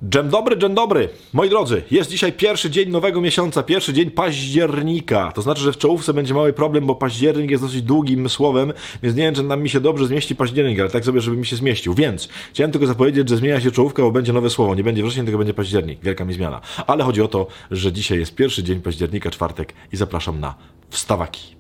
Dzień dobry, moi drodzy, jest dzisiaj pierwszy dzień nowego miesiąca, pierwszy dzień października, to znaczy, że w czołówce będzie mały problem, bo październik jest dosyć długim słowem, więc nie wiem, czy nam mi się dobrze zmieści październik, ale tak sobie, żeby mi się zmieścił, więc chciałem tylko zapowiedzieć, że zmienia się czołówka, bo będzie nowe słowo, nie będzie wrzesień, tylko będzie październik, wielka mi zmiana, ale chodzi o to, że dzisiaj jest pierwszy dzień października, czwartek i zapraszam na wstawaki.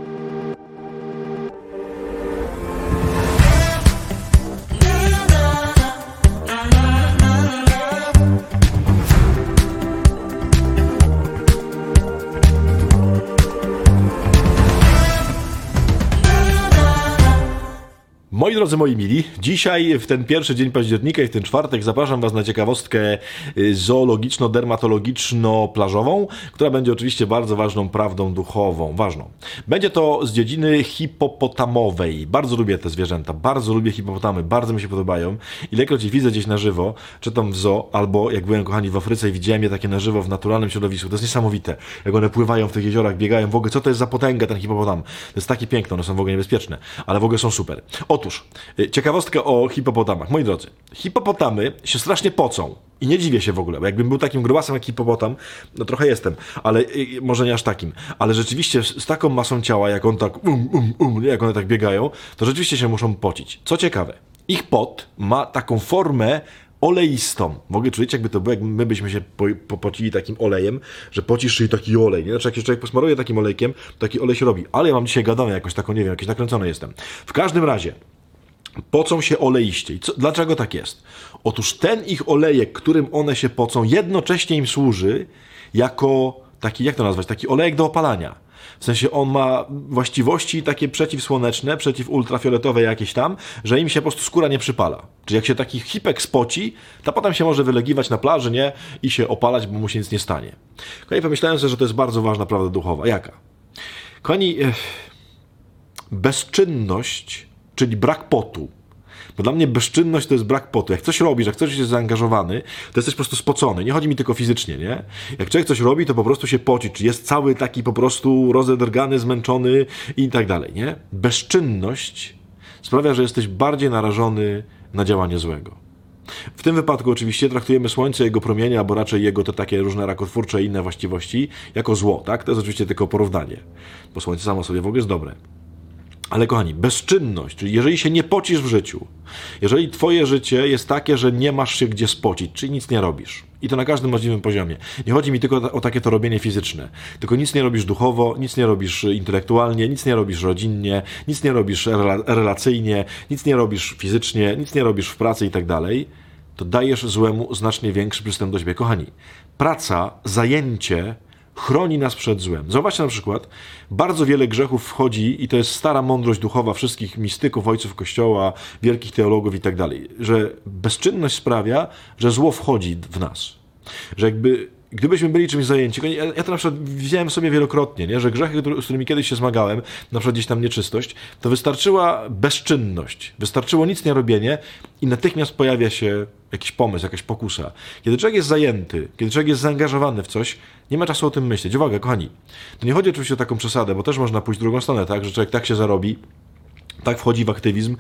Moi drodzy, moi mili, dzisiaj w ten pierwszy dzień października i w ten czwartek zapraszam Was na ciekawostkę zoologiczno-dermatologiczno-plażową, która będzie oczywiście bardzo ważną prawdą duchową. Będzie to z dziedziny hipopotamowej. Bardzo lubię te zwierzęta, bardzo lubię hipopotamy, bardzo mi się podobają. Ilekroć je widzę gdzieś na żywo, czy tam w zoo, albo jak byłem, kochani, w Afryce i widziałem je takie na żywo w naturalnym środowisku. To jest niesamowite, jak one pływają w tych jeziorach, biegają. W ogóle, co to jest za potęga ten hipopotam? To jest takie piękne, one są w ogóle niebezpieczne, ale w ogóle są super. Otóż, ciekawostka o hipopotamach. Moi drodzy, hipopotamy się strasznie pocą. I nie dziwię się w ogóle, bo jakbym był takim grubasem jak hipopotam, no trochę jestem, ale może nie aż takim. Ale rzeczywiście z taką masą ciała, jak on tak jak one tak biegają, to rzeczywiście się muszą pocić. Co ciekawe, ich pot ma taką formę oleistą. W ogóle czujecie, jakby to było, jak my byśmy się popocili takim olejem, że pocisz się i taki olej, nie? Znaczy, jak się człowiek posmaruje takim olejkiem, to taki olej się robi. Ale ja mam dzisiaj gadane jakoś taką, nie wiem, jakiś nakręcony jestem. W każdym razie, pocą się oleiście. I dlaczego tak jest? Otóż ten ich olejek, którym one się pocą, jednocześnie im służy jako taki, jak to nazwać, taki olejek do opalania. W sensie on ma właściwości takie przeciwsłoneczne, przeciwultrafioletowe jakieś tam, że im się po prostu skóra nie przypala. Czyli jak się taki hipek spoci, to potem się może wylegiwać na plaży, nie? I się opalać, bo mu się nic nie stanie. Kochani, pomyślałem sobie, że to jest bardzo ważna prawda duchowa. Jaka? Kochani, bezczynność, czyli brak potu. Bo dla mnie bezczynność to jest brak potu. Jak coś robisz, jak coś jest zaangażowany, to jesteś po prostu spocony. Nie chodzi mi tylko fizycznie, nie? Jak człowiek coś robi, to po prostu się poci. Czy jest cały taki po prostu rozedrgany, zmęczony i tak dalej, nie? Bezczynność sprawia, że jesteś bardziej narażony na działanie złego. W tym wypadku oczywiście traktujemy słońce, jego promienie, albo raczej jego te takie różne rakotwórcze i inne właściwości jako zło, tak? To jest oczywiście tylko porównanie. Bo słońce samo sobie w ogóle jest dobre. Ale kochani, bezczynność, czyli jeżeli się nie pocisz w życiu, jeżeli twoje życie jest takie, że nie masz się gdzie spocić, czyli nic nie robisz, i to na każdym możliwym poziomie. Nie chodzi mi tylko o takie to robienie fizyczne, tylko nic nie robisz duchowo, nic nie robisz intelektualnie, nic nie robisz rodzinnie, nic nie robisz relacyjnie, nic nie robisz fizycznie, nic nie robisz w pracy i tak dalej, to dajesz złemu znacznie większy przystęp do siebie. Kochani, praca, zajęcie chroni nas przed złem. Zobaczcie na przykład, bardzo wiele grzechów wchodzi, i to jest stara mądrość duchowa wszystkich mistyków, ojców Kościoła, wielkich teologów i tak dalej, że bezczynność sprawia, że zło wchodzi w nas. Że gdybyśmy byli czymś zajęci, ja to na przykład widziałem sobie wielokrotnie, nie? Że grzechy, z którymi kiedyś się zmagałem, na przykład gdzieś tam nieczystość, to wystarczyła bezczynność, wystarczyło nic nie robienie i natychmiast pojawia się jakiś pomysł, jakaś pokusa. Kiedy człowiek jest zajęty, kiedy człowiek jest zaangażowany w coś, nie ma czasu o tym myśleć. Uwaga, kochani, to nie chodzi oczywiście o taką przesadę, bo też można pójść w drugą stronę, tak? Że człowiek tak się zarobi, tak wchodzi w aktywizm,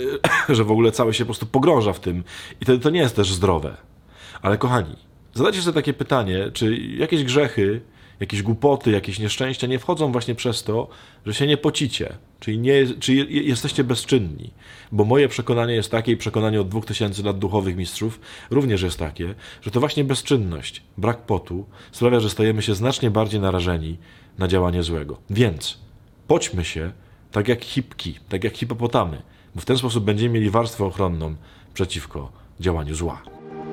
że w ogóle cały się po prostu pogrąża w tym i to nie jest też zdrowe. Ale kochani, zadajcie sobie takie pytanie, czy jakieś grzechy, jakieś głupoty, jakieś nieszczęścia nie wchodzą właśnie przez to, że się nie pocicie, czy jesteście bezczynni. Bo moje przekonanie jest takie, i przekonanie od 2000 lat duchowych mistrzów również jest takie, że to właśnie bezczynność, brak potu sprawia, że stajemy się znacznie bardziej narażeni na działanie złego. Więc poćmy się tak jak hipki, tak jak hipopotamy, bo w ten sposób będziemy mieli warstwę ochronną przeciwko działaniu zła.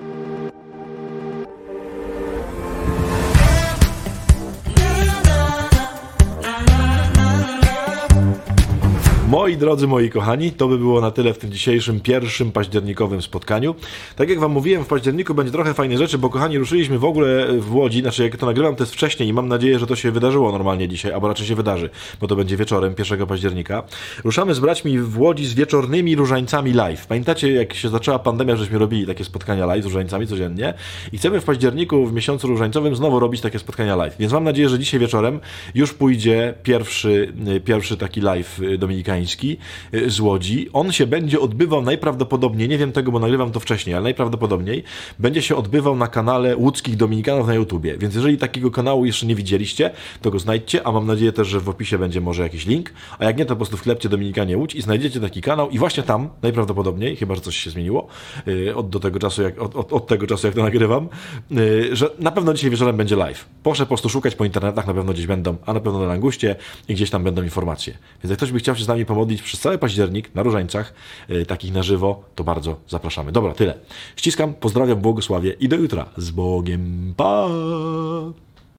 Moi drodzy, moi kochani, to by było na tyle w tym dzisiejszym pierwszym październikowym spotkaniu. Tak jak wam mówiłem, w październiku będzie trochę fajnych rzeczy, bo kochani, ruszyliśmy w ogóle w Łodzi, znaczy jak to nagrywam, to jest wcześniej i mam nadzieję, że to się wydarzyło normalnie dzisiaj, albo raczej się wydarzy, bo to będzie wieczorem 1 października. Ruszamy z braćmi w Łodzi z wieczornymi różańcami live. Pamiętacie, jak się zaczęła pandemia, żeśmy robili takie spotkania live z różańcami codziennie i chcemy w październiku, w miesiącu różańcowym znowu robić takie spotkania live. Więc mam nadzieję, że dzisiaj wieczorem już pójdzie pierwszy taki live dominikański Dominikański z Łodzi. On się będzie odbywał najprawdopodobniej, nie wiem tego, bo nagrywam to wcześniej, ale najprawdopodobniej będzie się odbywał na kanale Łódzkich Dominikanów na YouTubie. Więc jeżeli takiego kanału jeszcze nie widzieliście, to go znajdźcie, a mam nadzieję też, że w opisie będzie może jakiś link, a jak nie, to po prostu wklepcie Dominikanie Łódź i znajdziecie taki kanał i właśnie tam najprawdopodobniej, chyba że coś się zmieniło od tego czasu, jak to nagrywam, że na pewno dzisiaj wieczorem będzie live. Proszę po prostu szukać po internetach, na pewno gdzieś będą, a na pewno na Languście i gdzieś tam będą informacje. Więc jak ktoś by chciał się z nami pomodlić przez cały październik na Różańcach, takich na żywo, to bardzo zapraszamy. Dobra, tyle. Ściskam, pozdrawiam, błogosławię i do jutra. Z Bogiem, pa!